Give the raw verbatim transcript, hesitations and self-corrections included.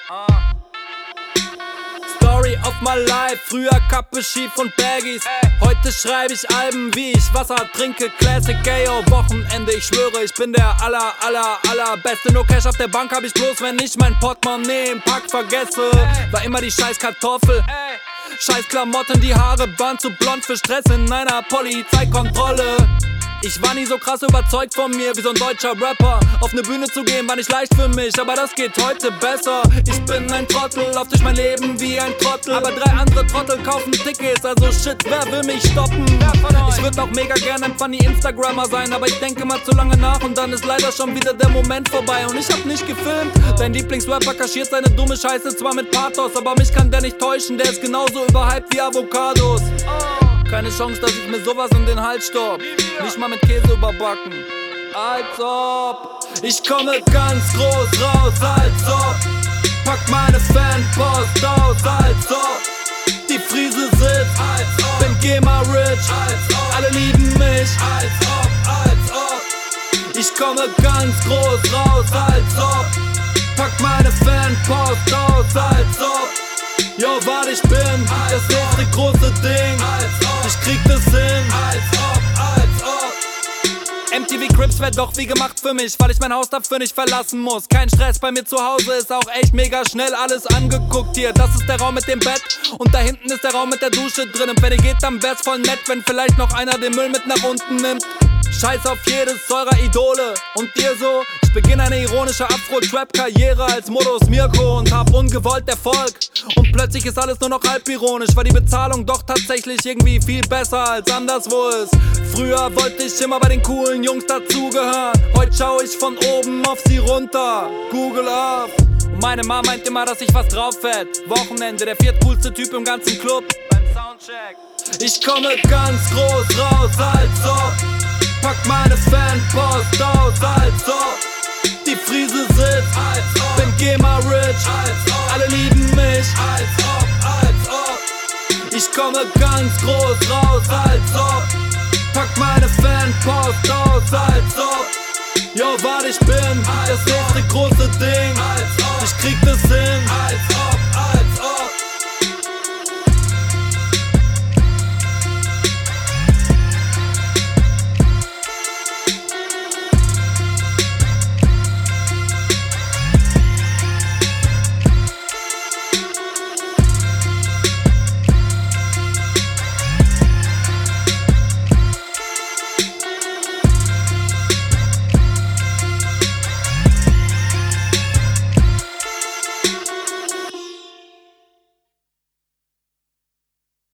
Story of my life, früher Kappe schief und Baggies. Heute schreibe ich Alben, wie ich Wasser trinke, Classic Gayo, Wochenende, ich schwöre, ich bin der aller, aller, aller Beste. Nur Cash auf der Bank hab ich bloß, wenn ich mein Portemonnaie im Pack vergesse. War immer die scheiß Kartoffel, scheiß Klamotten, die Haare waren zu blond für Stress in einer Polizeikontrolle. Ich war nie so krass überzeugt von mir wie so ein deutscher Rapper. Auf ne Bühne zu gehen war nicht leicht für mich, aber das geht heute besser. Ich bin ein Trottel, lauf durch mein Leben wie ein Trottel, aber drei andere Trottel kaufen Tickets, also shit, wer will mich stoppen? Ich würd auch mega gerne ein funny Instagrammer sein, aber ich denke mal zu lange nach und dann ist leider schon wieder der Moment vorbei. Und ich hab nicht gefilmt. Dein Lieblingsrapper kaschiert seine dumme Scheiße zwar mit Pathos, aber mich kann der nicht täuschen, der ist genauso überhyped wie Avocados. Keine Chance, dass ich mir sowas in den Hals stopp. Nicht mal mit Käse überbacken. Als ob ich komme ganz groß raus, als ob pack meine Fanpost aus, als ob die Friese sitzt, als ob bin GEMA rich, als ob alle lieben mich, als ob, als ob ich komme ganz groß raus, als ob pack meine Fanpost aus, als ob yo, warte, ich bin das nächste große Ding. Ich krieg das hin. Als ob, als ob. M T V Cribs wär doch wie gemacht für mich, weil ich mein Haus dafür nicht verlassen muss. Kein Stress, bei mir zu Hause ist auch echt mega schnell alles angeguckt hier. Das ist der Raum mit dem Bett und da hinten ist der Raum mit der Dusche drin. Und wenn ihr geht, dann wär's voll nett, wenn vielleicht noch einer den Müll mit nach unten nimmt. Scheiß auf jedes eurer Idole. Und ihr so? Ich beginne eine ironische Afro-Trap-Karriere als Modus Mirko und hab ungewollt Erfolg. Und plötzlich ist alles nur noch halb ironisch, weil die Bezahlung doch tatsächlich irgendwie viel besser als anderswo ist. Früher wollte ich immer bei den coolen Jungs dazugehören. Heute schau ich von oben auf sie runter. Google Earth. Und meine Mama meint immer, dass ich was drauf hätt. Wochenende, der viertcoolste Typ im ganzen Club. Beim Soundcheck. Ich komme ganz groß raus, als ob pack meine Fanpost aus, als ob die Friese sitzt, als ob bin GEMA rich, als ob alle lieben mich, als ob, als ob ich komme ganz groß raus, als ob pack meine Fanpost aus, als ob yo, warte, ich bin das nächste große Ding. Ich krieg das hin.